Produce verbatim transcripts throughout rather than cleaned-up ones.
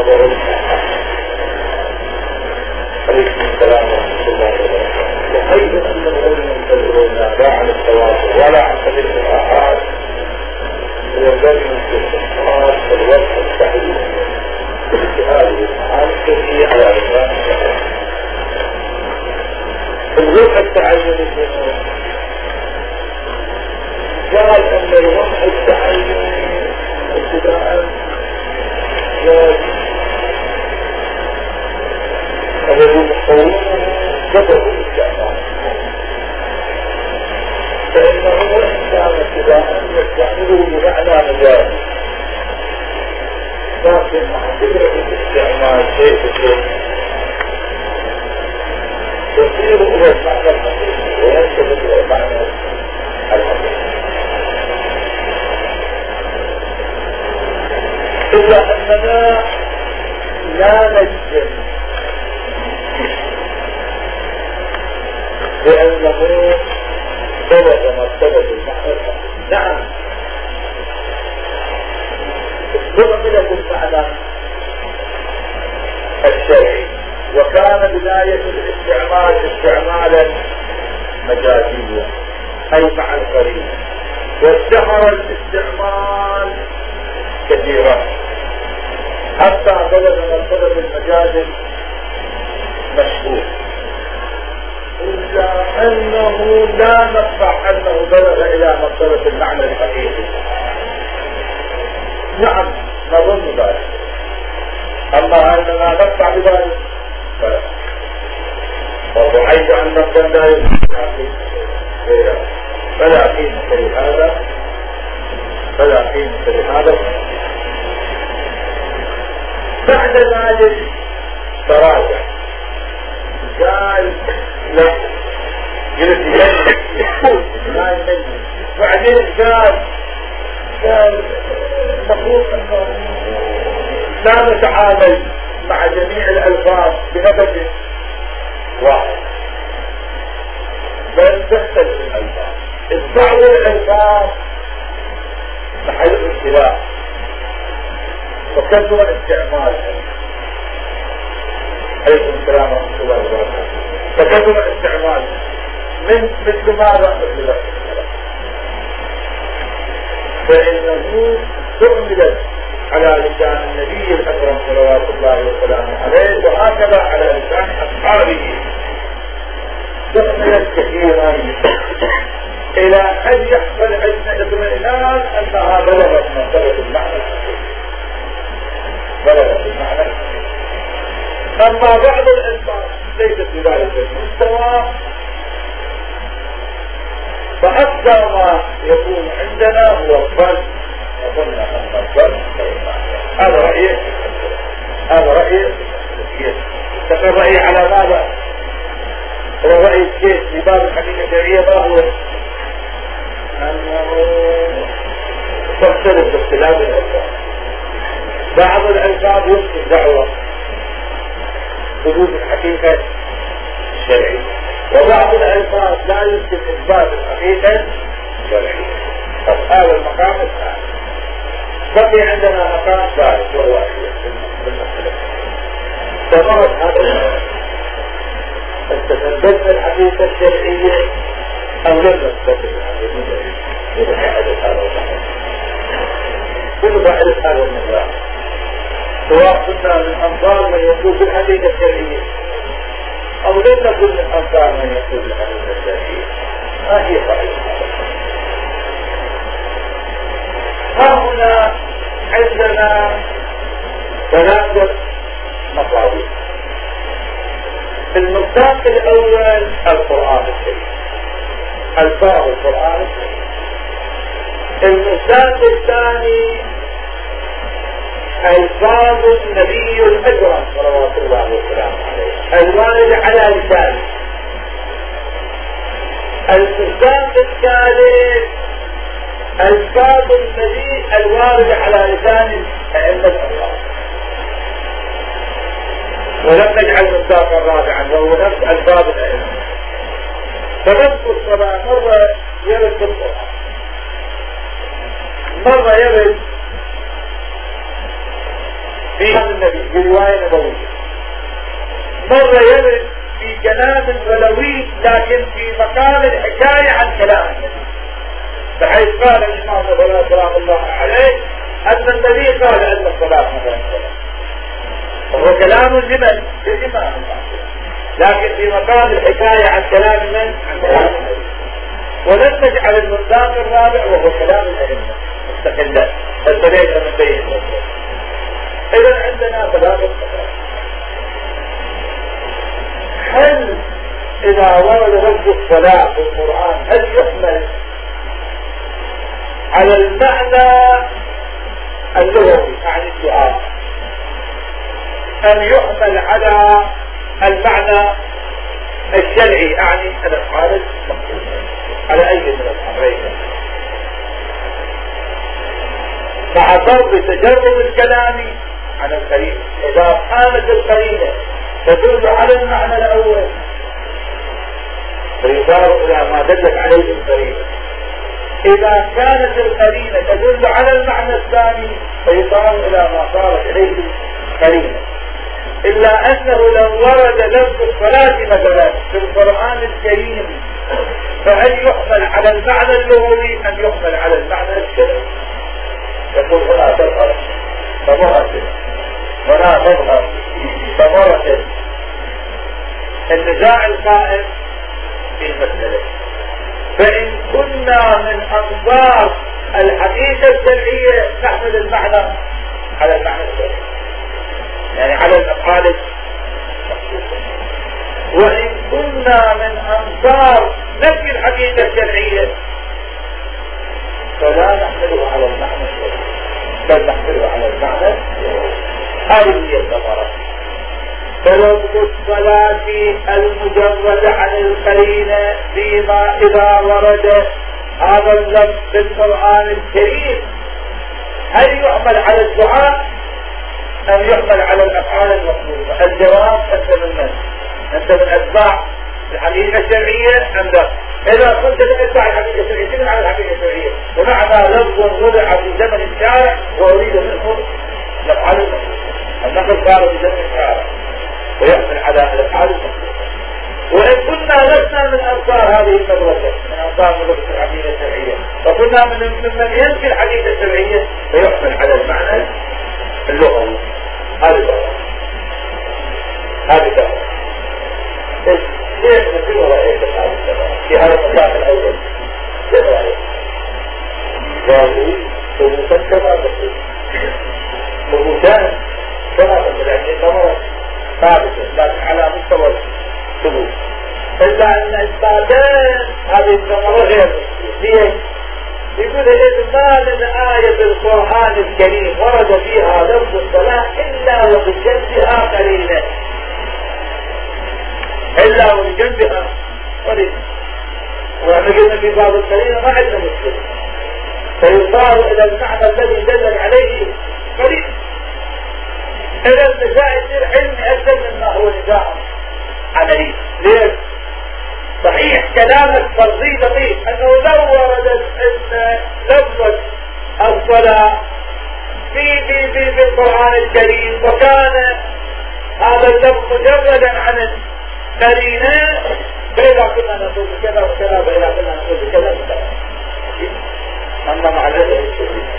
خبر الآحاد. عليكم السلام ورحمة الله وبركاته. وحيث أن العلم ينتظرون لا عن التواصل ولا عن سبيل الآحاد يلزم الاستثمار في الوقت الصحيح في هذه المعارف على عنوان الشهر. في الوقت التعيني قال أن الوقت التعيني ابتداء الذي يقومه سبب الاستعمال، فإنه وإن كان ابتداء يستعمله بمعنى مجازي، لكن مع كثرة الاستعمال شيء بشيء يصير إلى المعنى الحقيقي وينتبه إلى المعنى الحقيقي. إلا أننا لا نجزم بأنه بلغ مرتبة المعنى الحقيقي. نعم استعمل بالمعنى الشرعي، وكان بداية الاستعمال استعمالا مجازيا أي مع القريب، واشتهر الاستعمال كثيرا حتى بلغ مرتبة المجاز مشهور، إلا أنه لا نقطع أنه بلغ إلى مرتبة المعنى الحقيقي. نعم نظن ذلك، أما أننا نقطع بذلك فلا، وضعيت أن الظن لا يمكن فلا قيمة لهذا فلا قيمة لهذا. بعد ذلك تراجع قال لا جلس يقول لا يمكن، بعدين قال قال المفروض أنه لا نتعامل مع جميع الألفاظ بنفس واحد، بل تختلف الألفاظ. بعض الألفاظ محل الابتلاء وكثر استعمالها. عليكم السلام ورحمة الله وبركاته. فكثر استعمالها من مثل ماذا مثل ذلك، فإنه تعملت على لسان النبي الأكرم صلوات الله وسلامه عليه، وهكذا على لسان أصحابه تعملت كثيرا إلى أن يحصل عندنا اطمئنان أنها بلغت مرتبة المعنى الحقيقي، بلغت المعنى الحقيقي. أما بعض الألفاظ ليست بذلك المستوى، فأكثر ما يكون عندنا هو الظن، أظن أن الظن هذا رأيي هذا رأيي تقر رأيي على ماذا؟ هو رأي الشيخ في باب الحقيقة الشرعية ما هو؟ أنه تختلف باختلاف الألفاظ. بعض الألفاظ يمكن دعوة حدود الحقيقة الشرعية، وبعض الألفاظ لا يمكن إثبات الحقيقة الشرعية. هذا المقام الثاني. بقي عندنا مقام ثالث وهو بالمختلف. تمرت هذا استثبت الحقيقة الشرعية أو لم نستثبت الحقيقة الشرعية. كل فائدة هذا النظام سواء كنا من أنظار من يقول بالحقيقة الشرعية أو لم نكن من أنظار من يقول بالحقيقة الشرعية، ما هي فائدة؟ ها هنا عندنا ثلاثة مصادر. المصداق الأول القرآن الكريم، ألفاظ القرآن الكريم. المصداق الثاني ألفاظ النبي الأكرم صلوات الله وسلامه عليه الوارد على لسانه. المصداق الثالث ألفاظ النبي الوارد على لسان أئمة الله. ولم نجعل مصداقا رابعا وهو نفس ألفاظ الأئمة. فنفس الصلاة مرة يرد بالقرآن، مرة يرد في هذا النبي في رواية نبوية، مرة يرد في كلام ولوي لكن في مقام الحكاية عن كلام النبي، بحيث قال الإمام الغزالي سلام الله عليه أن النبي قال أن الصلاة مثلا كلام، وهو كلام لمن؟ للإمام، لكن في مقام الحكاية عن كلام من؟ عن كلام النبي. ولن نجعل المصداق الرابع وهو كلام الأئمة مستقلا، بل ليس من بين الأمور. إذا عندنا ثلاثة مسائل. هل إذا ورد لفظ الصلاة في القرآن هل يحمل على المعنى اللغوي يعني الدعاء، أم يحمل على المعنى الشرعي يعني الأفعال المقصودة؟ على أي من الأمرين؟ مع فرض تجرد الكلام عن القرينة، إذا كانت القرينة تدل على المعنى الأول فيصار إلى ما دلت عليه القرينة، إذا كانت القرينة تدل على المعنى الثاني فيصار إلى ما صارت إليه القرينة. إلا أنه لو ورد لفظ الصلاة مثلا في القرآن الكريم فهل يحمل على المعنى اللغوي أم يحمل على المعنى الشرعي؟ يقول هنا تظهر ثمرة هنا تظهر ثمرة النزاع القائم في المسألة. فإن كنا من أنظار الحقيقة الشرعية نحمل المعنى على المعنى الشرعي يعني على الأفعال المخصوصة، وإن كنا من أنصار نفي الحقيقة الشرعية فلا نحمله على المعنى الشرعي بل نحمله على المعنى الشرعي. هذه هي الثمرة. فلفظ الصلاة المجرد عن القرينة فيما إذا ورد هذا اللفظ في القرآن الكريم هل يحمل على الدعاء أم يحمل على الأفعال المطلوبة؟ الجواب أنت من من؟ أنت من أتباع الحقيقة الشرعية أم لا؟ إذا كنت تتبع الحقيقة الشرعية تكون على الحقيقة الشرعية، بمعنى لفظ وضع في زمن الشارع وأريد منه الأفعال المطلوبة. النقل صار في زمن الشارع ويحمل على الأفعال المطلوبة. وإن كنا لسنا من أنصار هذه المدرسة من أنصار مدرسة الحقيقة الشرعية فكنا من ممن ينفي الحقيقة الشرعية فيحمل على المعنى اللغوي. هذه دعوة هذه دعوة ليش نسيب رأيك في هذا المساق الأول؟ ليش رأيك؟ قالوا ثبوتا كما بقول ثبوتان كما بقول يعني ثمرة ثابتة لكن على مستوى الثبوت، إلا أن إثباتان هذه الثمرة غير ليش؟ يقول إذ ما من آية القرآن الكريم ورد فيها لفظ الصلاة إلا وبجنبها قرينة إلا وبجنبها قرينة، وإحنا قلنا في بعض القرينة ما عندنا مشكلة فيصار إلى المعنى الذي دلت عليه قرينة. إذا النزاع يصير علمي أكثر مما هو نزاع عملي. ليش؟ صحيح كلامك فرضي دقيق انه لو وردت ان لفظة الصلاة في في في في القرآن الكريم وكان هذا اللفظ مجردا عن القرينة فإذا كنا نقول بكذا وكذا فإذا كنا نقول بكذا وكذا. أما مع ذلك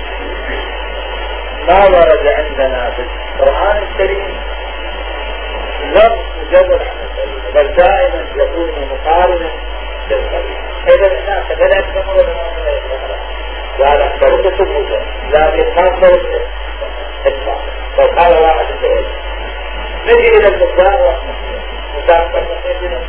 ما ورد عندنا في القرآن الكريم لفظ مجرد عن القرينة بل دائما يكون مقارنا للقرينة. إذا الناس فلا يتكمل ولا يتكمل وهذا فرد ثبوتا لكن ما فرد إطلاق. فقال واحد الدول نجي إلى المصداق مصداق فرد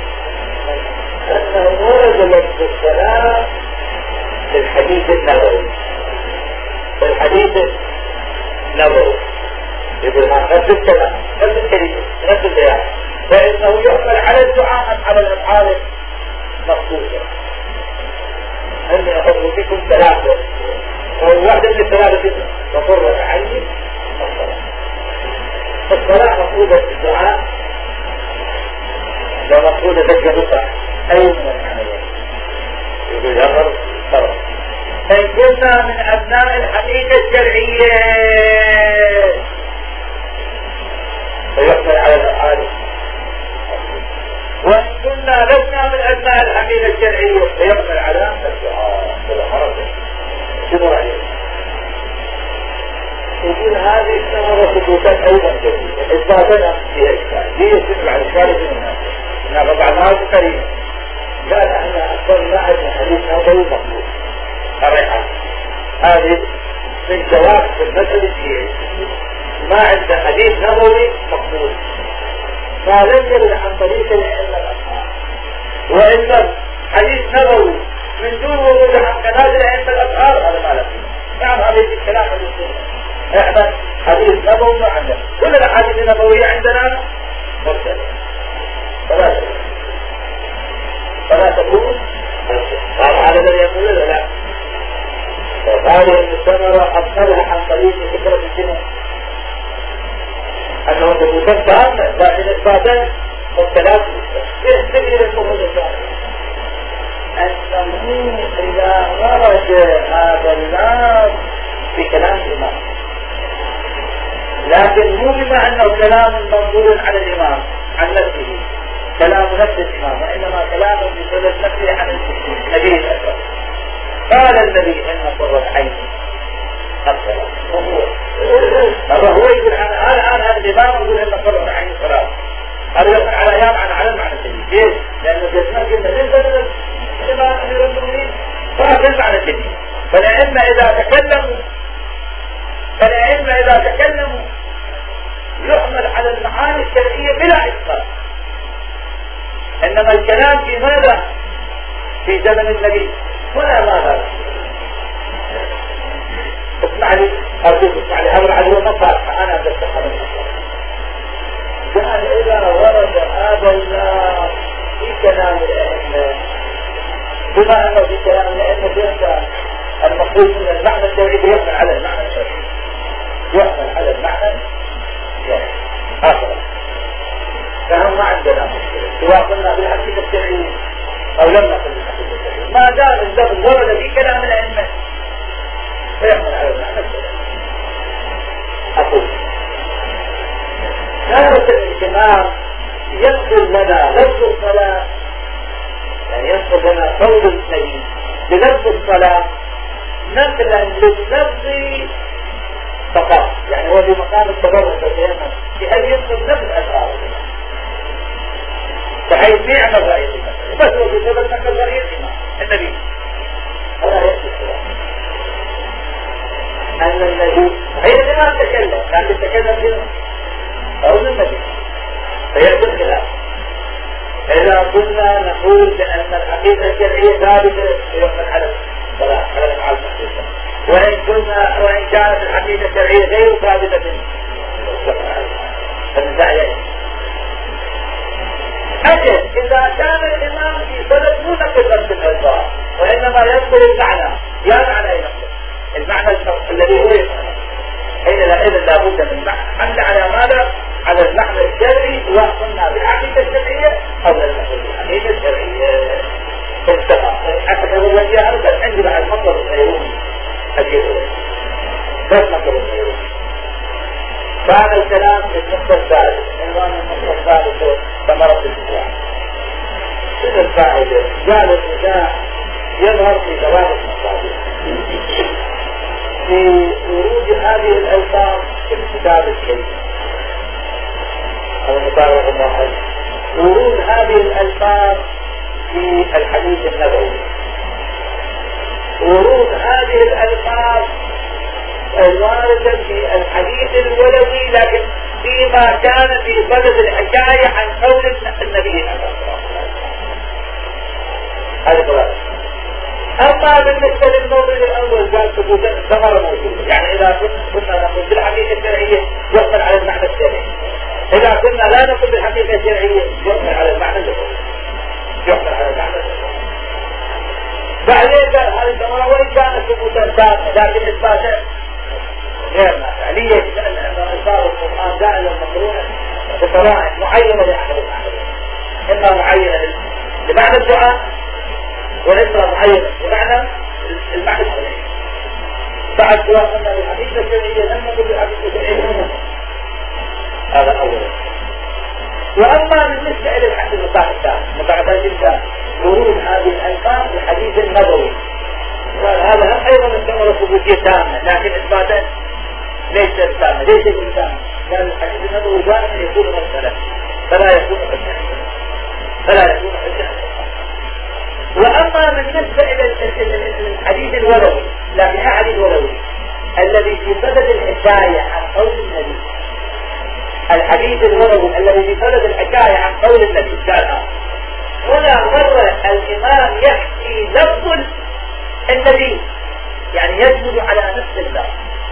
أنه ورد لفظ الصلاة في الحديث النبوي في الحديث النبوي يقول ها نفس الكلام نفس الكلمة نفس البيان فإنه يحمل على الدعاء على الأفعال مخصوصة. أني أخذ فيكم ثلاثة وواحدة من الثلاثة وقرة عيني الصلاة. الصلاة مفروضة في الدعاء ومفروضة تجربة أي من المعنى يقول يظهر فرق. إن كنا من أبناء الحقيقة الشرعية فيقبل على الدعاء بالحركة. شنو رأيك؟ يقول هذه الثمرة ثبوتات أيضا جديدة إثباتنا فيها إشكال. هي يسمع الإشكال من الناس إنها طبعا ما كريمة. قال احنا أصلا عندنا حديث نبوي مقبول الريحان هذه من جواب في المثل الشيعي. ما عندنا حديث نبوي مقبول ما لم يرد عن طريق الأئمة الأطهار، وإلا حديث نبوي من دون ورود عن قناة الأئمة الأطهار هذا ما له قيمة. نعم هذا الكلام حديث احنا حديث نبوي ما عندنا، كل الأحاديث النبوية عندنا مرسلة فلا فلا تكون هذا الذي يقول لا. هذه الثمرة أبطلها عن طريق فكرة الجنة أنه ثبوتات تامة لكن إثباتا مبتلات إيه تجري الفروض الثانية. التمهيد إذا ورد هذا الناس في كلام الإمام، لكن مو بما أنه كلام منظور على الإمام عن نفسه كلام نفس الإمام، وإنما كلام بسبب نفسه عن النبي الأكبر. قال النبي إن قرة عين الصلاة هذا هو يقول أنا الآن هذا الإمام يقول إن قرة عين الصلاة هذا يقول على أيام عن على المعنى الجديد. ليش؟ لأنه جسنا قلنا ليس الإمام أمير المؤمنين فهذا المعنى الجديد. فالأئمة إذا تكلموا فالأئمة إذا تكلموا يحمل على المعاني الشرعية بلا إشكال. إنما الكلام في ماذا؟ في زمن النبي هنا ما هذا. اسمع لي أرجوك اسمع لي أمر عليه مصارحة أنا بستحى من مصارحة. قال إذا ورد هذا الناس في كلام الأئمة بما أنه في كلام الأئمة بيرجع المقصود من المعنى الشرعي يحمل على المعنى الشرعي يحمل على المعنى الشرعي هكذا. فهم ما عندنا مشكلة سواء قلنا بالحقيقة الشرعية أو لم نقل بالحقيقة الشرعية ما دام اللفظ ورد في كلام الأئمة فيحمل على المعنى الشرعي. أقول كانت الإمام ينقل لنا لفظ الصلاة يعني ينقل لنا قول النبي بلفظ الصلاة نقلا لللفظ فقط، يعني هو بمقام التبرع بالقيامة بأن ينقل نفس أشعار بحيث يعمل رأي المسألة بس هو في سبب نقل رأي الإمام النبي. هذا يأتي السلام أن النبي هي الإمام تكلم لكن تكلم في قول النبي فيأتي الخلاف. إذا كنا نقول بأن الحقيقة الشرعية ثابتة يحمل على الصلاة على الأفعال الحقيقة، وإن كنا وإن كانت الحقيقة الشرعية غير ثابتة فالنزاع أجل إذا كان الإمام في سبب مو نقل نفس الألفاظ وإنما ينقل المعنى يا معنى ينقل المعنى الذي هو يفعله حين لا إذن لابد من حمل على ماذا؟ على المعنى الشرعي سواء قلنا بالحقيقة الشرعية أو بالحقيقة الشرعية. انتهى. حتى كانوا الوجيه أرسل عندي بعد مطلب الغيروني أجيبه بس مطلب الغيروني. كان الكلام في النقطة الثالث عنوان النقطة الثالثة ثمرة النزاع. شنو الفائدة؟ قال النزاع يظهر في ثلاث مصادر في ورود هذه الألفاظ في الكتاب الكريم أو مطابق واحد، ورود هذه الألفاظ في الحديث النبوي، ورود هذه الألفاظ الواردة في الحديث الولوي لكن فيما كان في بلد الحكاية عن قول النبي عليه الصلاة والسلام. هذا ثلاثة. أما بالنسبة للموضوع الأول قال ثبوت ثمرة موجودة، يعني إذا كنا نقول بالحقيقة الشرعية يحمل على المعنى الشرعي، إذا كنا لا نقول بالحقيقة الشرعية يحمل على المعنى اللغوي يحمل على المعنى اللغوي. بعدين قال هذه الثمرة وإن كانت ثبوتا تامة لكن إثباتا غير نافع. ليه؟ لأن ألفاظ القرآن دائما مقرونة بقرائن معينة لأحد المعنى، إما معينة لمعنى الدعاء وليس معينة بمعنى المعنى الشرعي. بعد سواء قلنا بالحقيقة الشرعية لم نقل بالحقيقة الشرعية هذا أولا. وأما بالنسبة إلى الحد المطاع الثاني مطاع ثالث ورود هذه الألفاظ في الحديث النبوي. هذا هم أيضا يعتبر ثبوتية تامة، لكن إثباتا ليس تامة. ليس تامة لأن الحديث النبوي دائما يكون مرسلا فلا يكون حجة فلا يكون حجة. وأما بالنسبة إلى الحديث الولوي، لكن الحديث الولوي الذي في صدد الحكاية عن قول النبي، الحديث الولوي الذي في صدد الحكاية عن قول النبي قال هنا مرة الإمام يحكي لفظ النبي يعني يدل على نفس الله،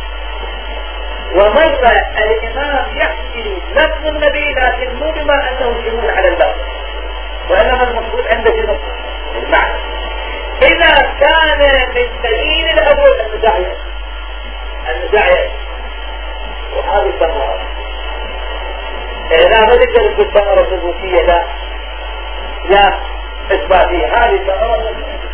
ومرة الإمام يحكي لفظ النبي لكن مو بما أنه يدل على اللفظ، وإنما المقصود عنده شنو المعنى. إذا كان من دليل الأول النزاع النزاع وهذه الثمرة إذا ما ذكر في الثمرة الثبوتية لا لا إثباتية، هذه ثمرة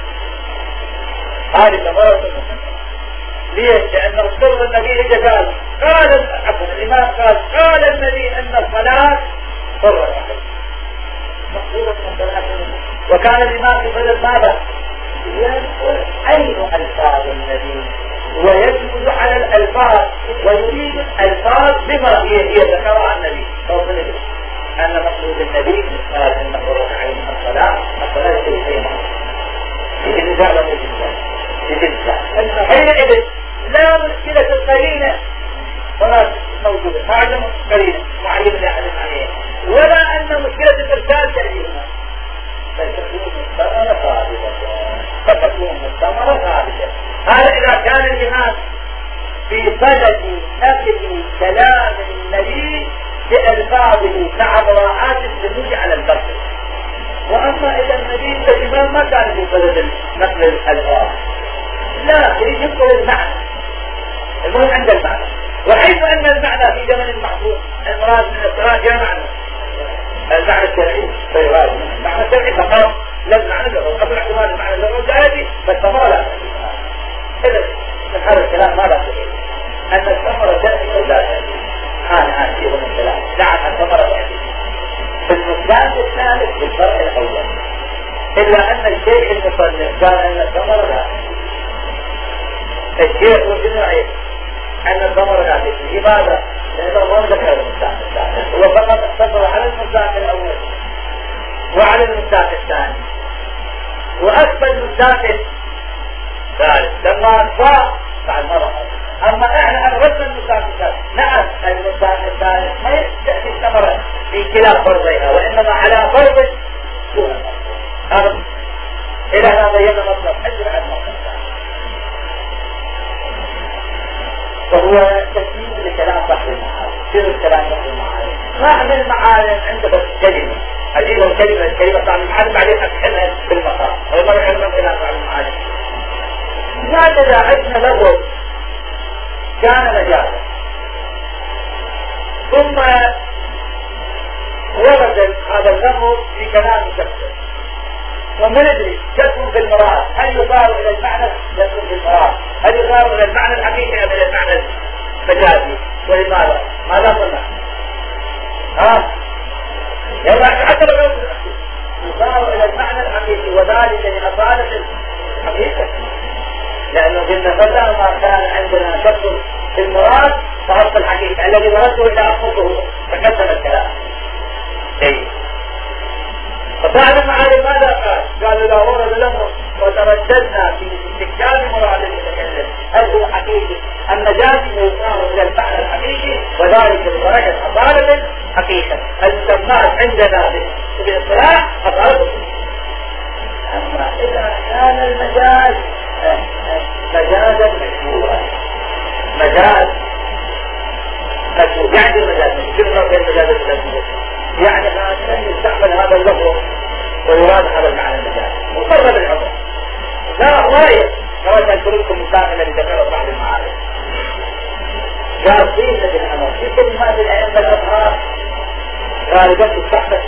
هذه ثمرة. ليش؟ لأن رسول النبي إذا قال قال عفوا الإمام قال قال النبي أن الصلاة فرض مقصودة من الصلاة، وكان الإمام في بدل ماذا؟ يذكر أين ألفاظ النبي ويجمد على الألفاظ ويريد الألفاظ بما هي هي ذكرها النبي فوصل أن مقصود النبي قال أن فرض عين الصلاة الصلاة في أي مرة في النزاع في النزاع حينئذ لا مشكلة القرينة ولا موجودة هذا قرينة معين لا يعلم عليه، ولا أن مشكلة الإرسال تأتيهما فتكون الثمرة ثابتة فتكون الثمرة ثابتة. هذا إذا كان الإمام في صدد نقل كلام النبي بألفاظه مع مراعاة الدليل على البصر. وأما إذا النبي الإمام ما كان في صدد نقل الألفاظ لا يريد يذكر المعنى، المهم عند المعنى، وحيث أن المعنى في زمن المحفوظ المراد من الصلاة جاء معنى المعنى الشرعي فيغاد المعنى الشرعي فقط لا المعنى اللغوي، قبل احتمال المعنى اللغوي جاءتي فالثمرة لا تأتي. إذا من هذا الكلام ماذا تقول؟ أن الثمرة تأتي أو لا تأتي؟ هذا هذا فيه من الكلام. نعم الثمرة تأتي في المثال الثالث بالفرق الأول، إلا أن الشيء المصنف قال أن الثمرة لا تأتي. الشيء والجمعي أن الثمرة لا تأتي. لماذا؟ لأنه ما ذكر المثال الثالث، هو فقط اقتصر على المثال الأول وعلى المثال الثاني، وأكبر المثال الثالث لما أصبح بعد مرة. أما إحنا أنردنا المثال الثالث، نعم المثال الثالث ما تأتي الثمرة في كلا فرضها وإنما على فرض دون هذا. إلى هذا بينا مطلب حجر عن مطلب وهو تسميم لكلام بحر المعارف. كيف الكلام بحر المعارف؟ صاحب المعارف عنده بس كلمة، أجيب الكلمة الكلمة صاحب المعارف بعدين أفهمها في المقام وما يحرم كلام صاحب المعارف. هكذا عدنا له كان مجازا ثم ورد هذا اللفظ في كلام شخص وما ندري يكون في المراد هل يصار الى المعنى يكون في المراد هل يصار الى المعنى الحقيقي ام الى المعنى المجازي. ولماذا؟ ماذا قلنا؟ ها يلا حتى لو يصار الى المعنى الحقيقي وذلك لأصالة الحقيقة، لانه قلنا فلا ما كان عندنا شخص في المراد فهو الحقيقة الذي مرده الى اخذه تقدم الكلام. اي فصاحب المعارف ماذا قال؟ قال إذا ورد الأمر وترددنا في استكشاف مراد المتكلم هل هو حقيقي المجازي يصار إلى المعنى الحقيقي وذلك بدرجة أصالة حقيقة المسمات عندنا بالاصطلاح أصالة. أما إذا كان المجاز مجازا مشهورا مجاز مشهور يعني المجاز مشهور في المجاز المشهور يعني أن يستعمل هذا اللفظ ويراد هذا المعنى المجاز مقرب العمر لا رأيه كما تذكركم مثال الذي ذكره بعض المعارف قال صيغة الأمر في كلمات الأئمة الأطهار غالبا تستحدث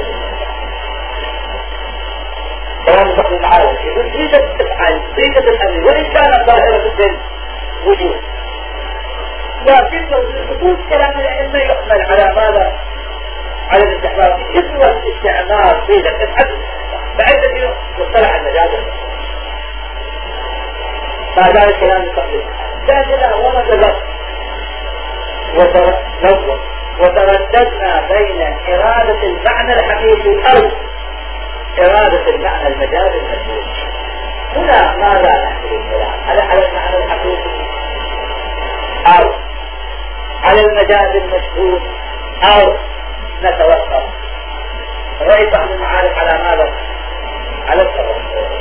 كلام بعض المعارف يقول صيغة تفعل صيغة الأمر وإن كان ظاهرة الدين وجود، لكن وجود كلام الأئمة يحمل على ماذا؟ على الاستحباب يسوى الاستعمال صيغة تفعل بعدة مصطلح المجاز المشهور. بعد ذلك كلام التقليد ثالثا ونظر وتردد وترددنا بين إرادة المعنى الحقيقي أو إرادة المعنى المجازي المشهور. هنا ماذا نحكي الكلام؟ هل على المعنى الحقيقي أو على المجاز المشهور أو نتوقف؟ رأي بعض المعارف على ماذا؟ على التوقف.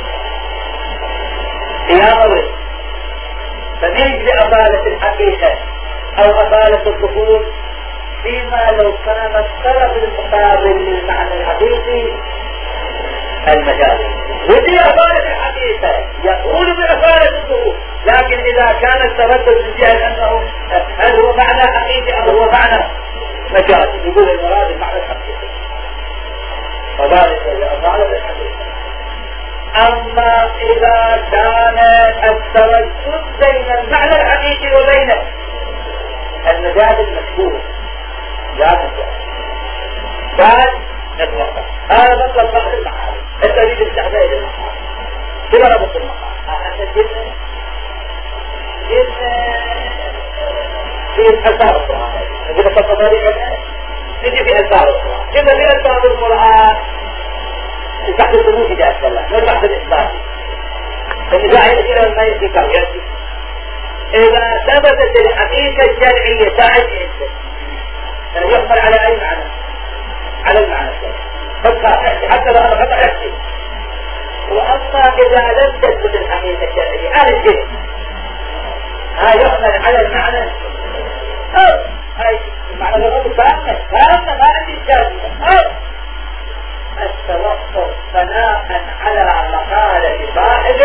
يا مورد فنجد أصالة الحقيقة أو أصالة الظهور فيما لو كان الطرف المقابل للمعنى الحقيقي المجازي، ودي أصالة الحقيقة يقول بأصالة الظهور، لكن إذا كان التردد من جهة أنه هل هو معنى حقيقي أو هو معنى مجازي، يقول المراد المعنى الحقيقي وذلك لأصالة الحقيقة. أما إذا كان التردد بين المعنى الحقيقي وبين المجاز المشهور جاز الجاز بعد نتوقف. هذا مطلب بعض المعارف الذي باستعداد المعارف كما ربط المعارف. هذا جدا جدا في الألفاظ القرآنية نجد التطبيق نجي في ألفاظ القرآن جدا في ألفاظ القرآن تحت الثبوت جاء الكلام مو تحت الإثبات. النزاع يأتي لما يأتي كرياتي إذا ثبتت الحقيقة الشرعية تعد إنسان يحمل على أي معنى؟ على المعنى الشرعي حتى لو أنا خطأ يحكي. وأما إذا لم تثبت الحقيقة الشرعية أهل الجهل ها يحمل على المعنى أو هاي المعنى الغرب فهمنا فهمنا ما عندي الشرعية أو التوقف بناء على مقالة صاحب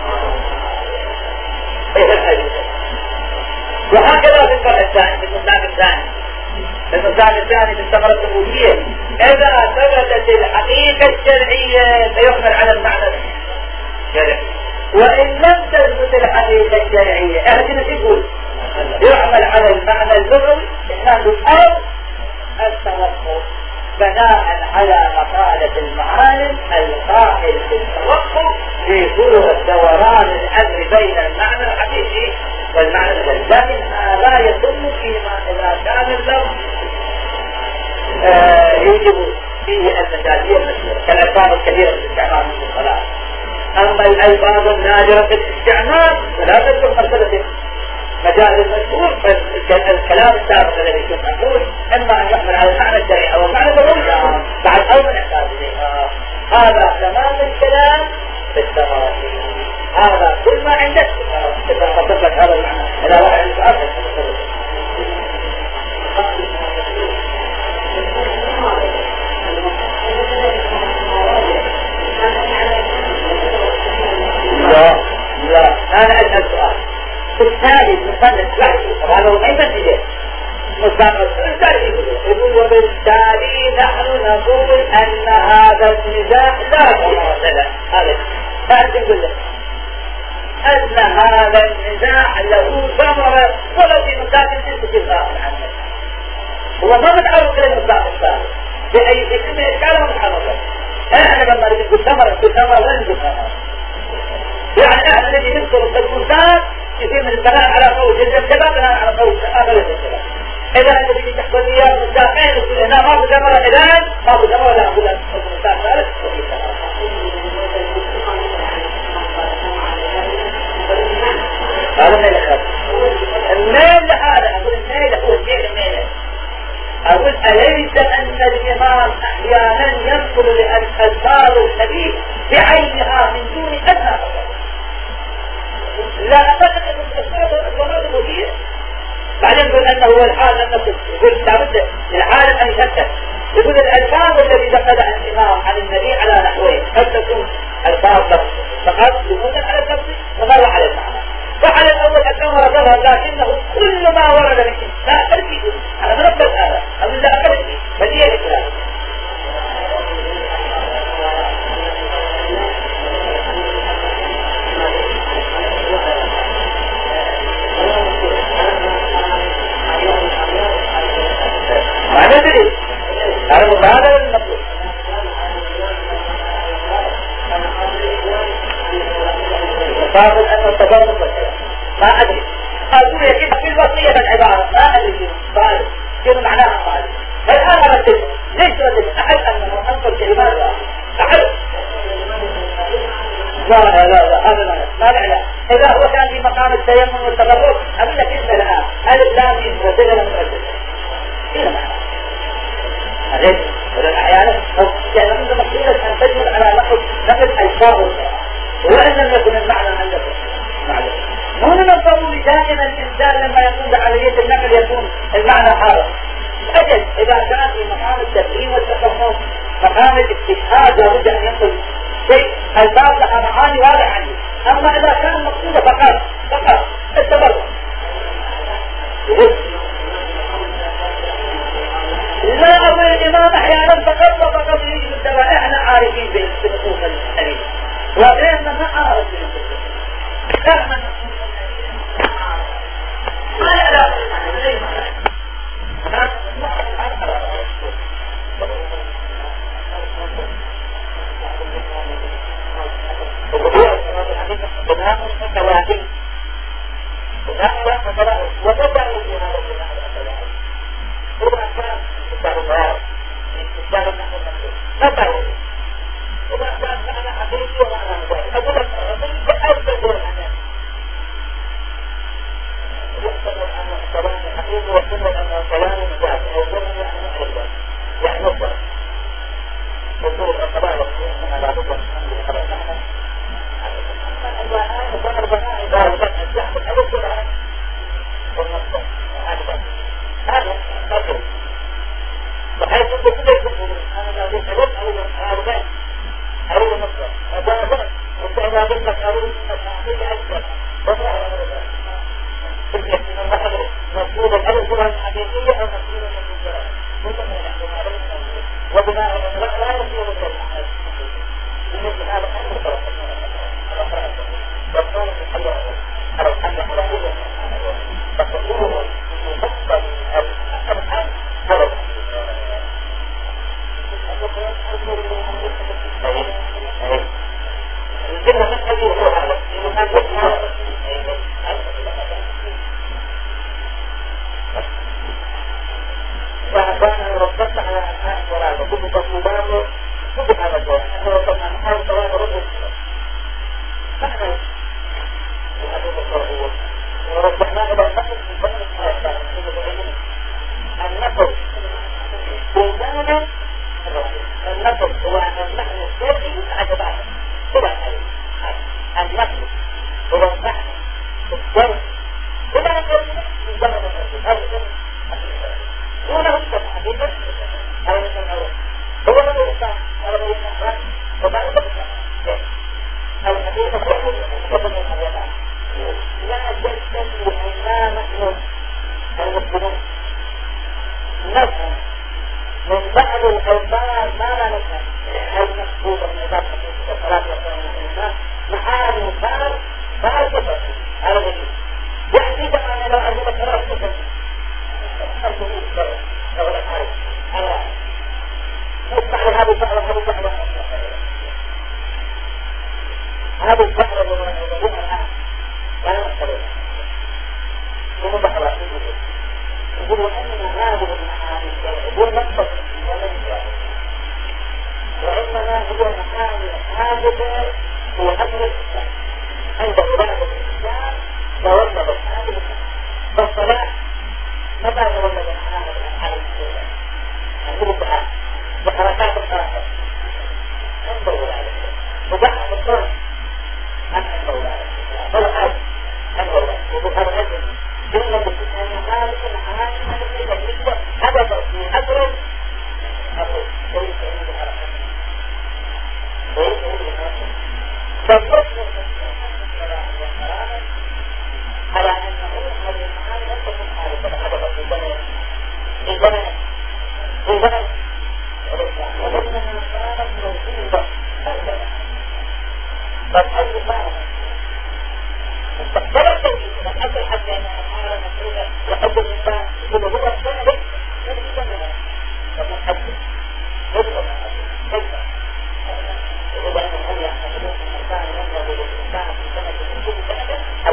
الحديث. وهكذا في الفرع الثاني في المثال الثاني في المثال الثاني في الثمرة الثبوتية إذا ثبتت الحقيقة الشرعية سيحمل على المعنى الشرعي، وإن لم تثبت الحقيقة الشرعية أهدنا تقول يحمل على المعنى اللغوي أو التوقف بناء على مقالة المعالم القائل في التوقف في صورة دوران الأمر بين المعنى الحقيقي والمعنى الغير، لكن لا يتم فيما إذا كان اللفظ آه يوجب فيه المجازية المشهورة كالألفاظ الكبيرة في الاستعمال من الصلاة. أما الألفاظ النادرة في الاستعمال فلا تدخل مرتبة مجاز المشهور. فالكلام السابق الذي كنت أقول إما أن يحمل على المعنى الشرعي أو المعنى الضروري بعد أول من احتاج إليها. هذا تمام الكلام في الثمرة. هذا كل ما عندك إذا قصدت لك هذا المعنى إذا واحد يتعرف لا لا أنا أسأل سؤال بالتالي المصنف لحظي طبعا هو ما يمثل يقول وبالتالي نحن نقول أن هذا النزاع لا ثمرة له. هذا بعد يقول لك أن هذا النزاع له ثمرة ولا في مساكن تلك الغافل عنه. هو ما متعرض للمصداق الثاني بأي شيء من إشكاله متعرض. احنا لما نقول ثمرة في ثمرة وين نقول ثمرة؟ يعني احنا الذي نذكر التجوزات يصير من البناء على قول جدا كذا بناء على قول آخر الكلام. إذا أنت تيجي تحكي لي مصداقين وتقول هنا ما في ثمرة الآن ما في ثمرة لا أقول لك مصداق ثالث وفي ثمرة. هذا من الخبر. الميل هذا أقول الميل هو الميل الميل. أقول أليس أن الإمام أحيانا ينقل لألفاظ الحديث بعينها من دون أدنى لا أعتقد أن الأستاذ الضماد مدير بعدين يقول أنه هو الحال أن نصف يقول لابد للعالم أن يشكل يقول الألفاظ الذي نقلها الإمام عن النبي على نحوين قد تكون ألفاظ فقط يكون على اللفظ ومرة على المعنى. وعلى الأول الأمر ظهر لكنه كل ما ورد منه لا أركي على منبت هذا أقول لا أركي بديع الإسلام. ما ندري هذا مبادر المطلوب تصرف الكلام ما أدري قالوا يجب في الوصية بالعبارة ما أدري قال شنو معناها قال فالآن ردد ليش ردد أحد أنه أنظر كلمات أحد لا لا لا هذا لا ما نعلم إذا هو كان في مقام التيمم والتبرك أقول لك أنت الآن ألف لام ميم ردد ولا مردد إيه معنى هذا ولا أحيانا يعني أنت مقصودة أن تجمل على نقد نقد ألفاظ وإن لم يكن المعنى عندك معلش مو من الضروري دائما الإنسان لما يقوم بعملية النقل يكون المعنى حاضر أجل إذا كان في مقام التفهيم والتصرف مقام الاستشهاد لابد أن ينقل شيء الباب لها معاني واضحة عندي أما إذا كان مقصودة فقط فقط التبرك لا أظن الإمام أحيانا فقط وفقط يجب الدواء إحنا عارفين بالنصوص الحديثة وغيرنا ما عارف بالنصوص غيرنا ما يعرف بناء التواهي بناء التواهي وتدعو في هذا البناء هو أساس كتاب الله من كتاب النحو المنزول لا تعود هو أساس معنى حقيقي ومعنى مجال أقول لك بأي تدور عنه يحتمل أن الكلام حقيقي ويحتمل أن الكلام مجال أو يحتمل أن أعرض يعني نصر يقول الأقبال والسلام على بكر الحمد لله هذا هذا بحيث أن كل يكون أنا لا أقول أولا أولا أولا مصر هذا أولا وإذا بدك أولا أعطيك أكثر وضع أولا تبقى من المحل مفروض الأولا الحقيقية أو مفروض المجرد وكما نحن علينا وبناء لا يصير الحقيقي بالنسبة هذا أمر وقال الحياة على الحمد على كل فتقول مفصل الأمحان هذا الجنة من حديث هذا وأنا ردت على أنحاء الصلاة وكل تصميماته كل هذا الجواب أنه طبعا أنحاء الصلاة رجل معنى ورجعنا إلى النقل في بين الحياة النقل بيننا النقل هو المعنى السياسي عجبات كده النقل هو المعنى السياسي كده نقل من جانب الرجل دون هدف حقيقة هذا الأول هو الذي يقع على بين الأحوال وبعد ذلك الحقيقة وطن الحياة لا تستمر أننا نحن المسلمون نفهم من بعض الأوطان ما لا نفهم المقصود من ذات الصلاة والسلام معاني فار فار كفر على وجه يعني كما لو أجب الثلاث كفر أنا نسمع هذا الفعل هذا الفعل هذا الفعل الذي يقولون الآن لا نستطيع يقول بحرة يقولوا أن هذه المعاني هو المقصد وإنما هو المعاني الحادثة في أمر الإسلام عند عبادة الإسلام تولد هذه فالصلاة متى تولد معناها بالأفعال الإسلام نقول بها بحركات الحركة انظروا ذلك وبعد الصلاة انظروا ذلك والحج انظروا ذلك وبهذا الرجل جملة الإسلام هذه المعاني التي هدف في أجر أقول وليس عنده حركة وليس عنده حركة فالرجل على أنه هذه المعاني لم تكن حادثة هدف في زمن في زمن في زمن ولكنها كانت موجودة فالحج المعنى استقبل التوحيد من أجل حتى أنها حالة مسؤولة وحج الإنسان يقول هو الثالث الذي جمعنا ومن حج يجب كيف إذا أن هل يحتملون الإنسان ينظر للإنسان في سنة من كل سنة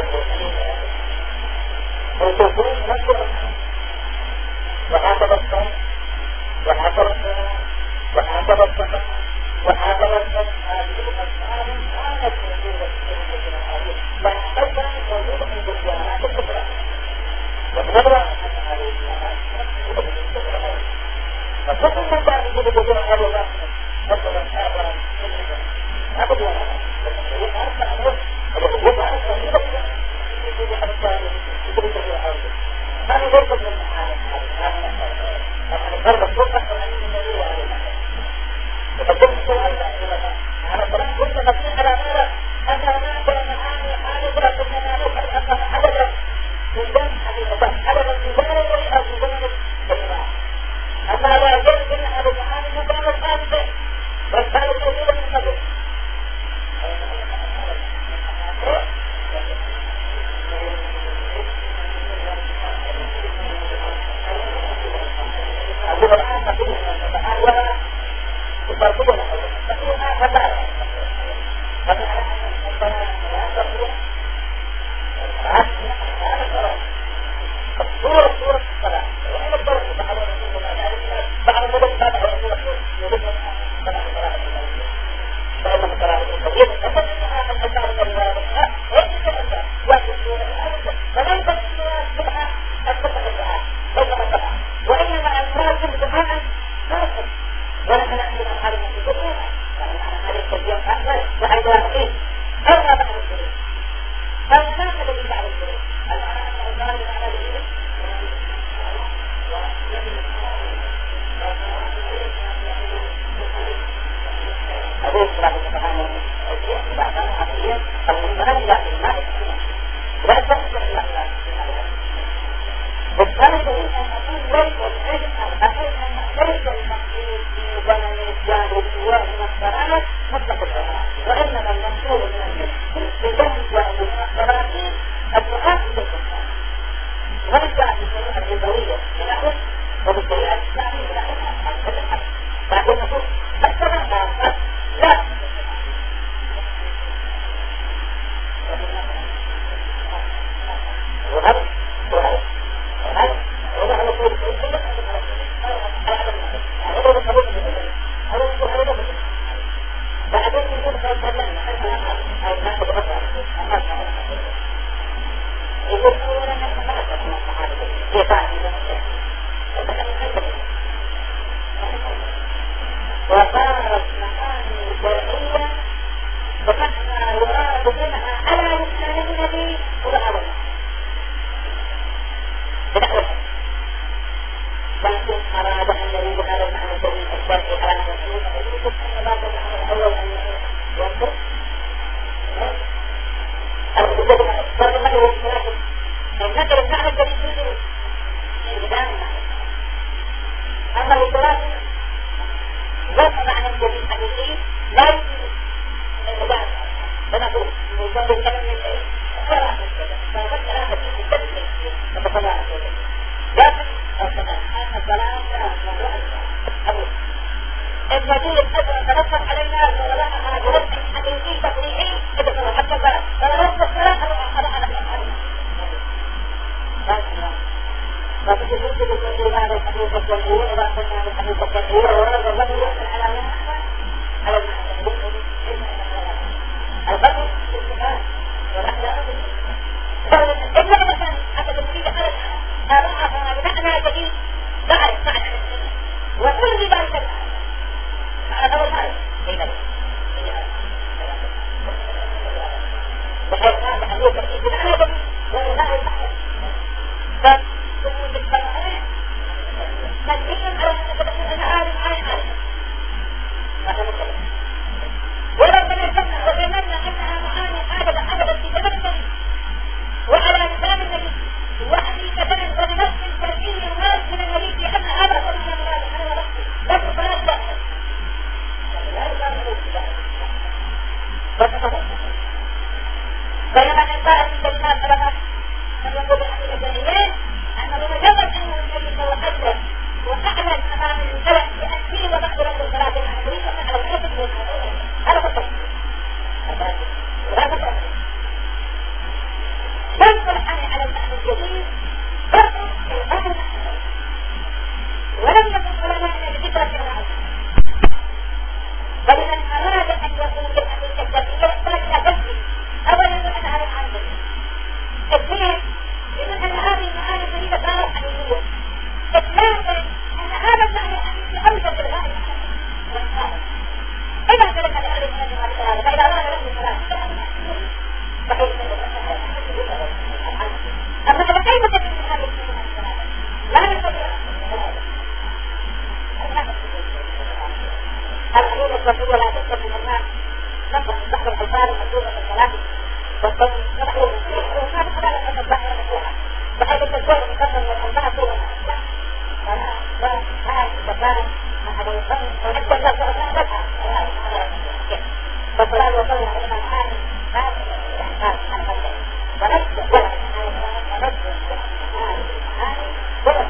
الصوفية لا تكتب من الناس نفس بعض الألفاظ المكتوبة في الكلام والصوت يدعو وما تقدر أن تتبعها مفتوحة بحيث أن الكون مقدم والأنباء كلها لا فلا لا هذه التفاهم مع هذا الفن ونبدأ لا تغفى نفسها فالصلاة والسلام على الآن هذا الإحساس عن نفسه ونبدأ ولا ونبدأ هذه ولا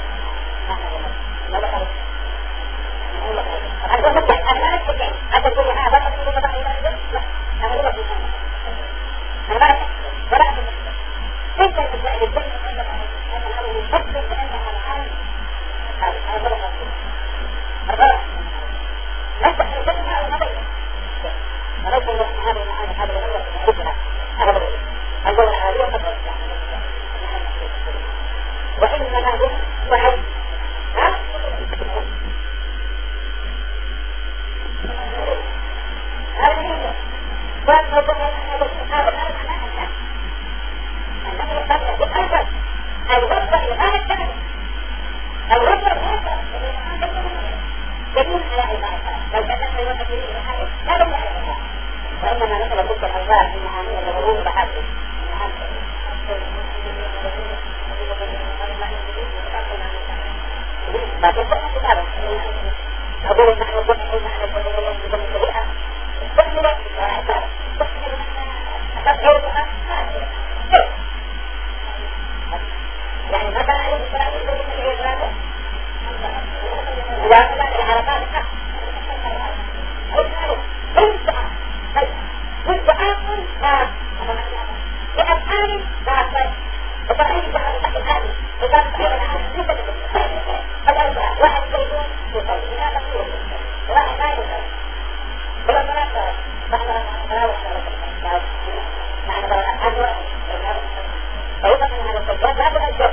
لا بقى أنا أقول لك أنا لا أتكلم هذا كل هذا بس كل ما يقول لا أنا أقول لك أنا لا ولا أتكلم كيف تبدأ الدنيا أن هذا يفكر بأنها الآن هذا هذا غلط هذا نبدأ نجمع ونبدأ ولكن هذا الآن هذا الأول فكرة هذا الأول الأول عالية قدر وإنما هو وحد وإنما نقل تلك الألفاظ إنها من الغروب بحاجة لكن كلها كتابة أقول نحن نحن نحن يعني مثلا عليه السلام يقول لك إيه هذا؟ وأنا الحركات الحق والدعاء لا لأفعال لا وترأيه جعل تحت الآن وقال صحيح الآن ليس الأربعة واحد يقول يصلي هذا هو واحد لا يصلي ولا ثلاثة بعد ثلاثة معنى الأربعة فإذا من هذا السجاد لا تؤجر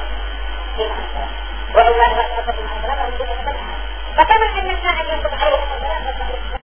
وإلا لا تؤجر مع ثلاثة فكما أن الناس ينطق عليهم الثلاثة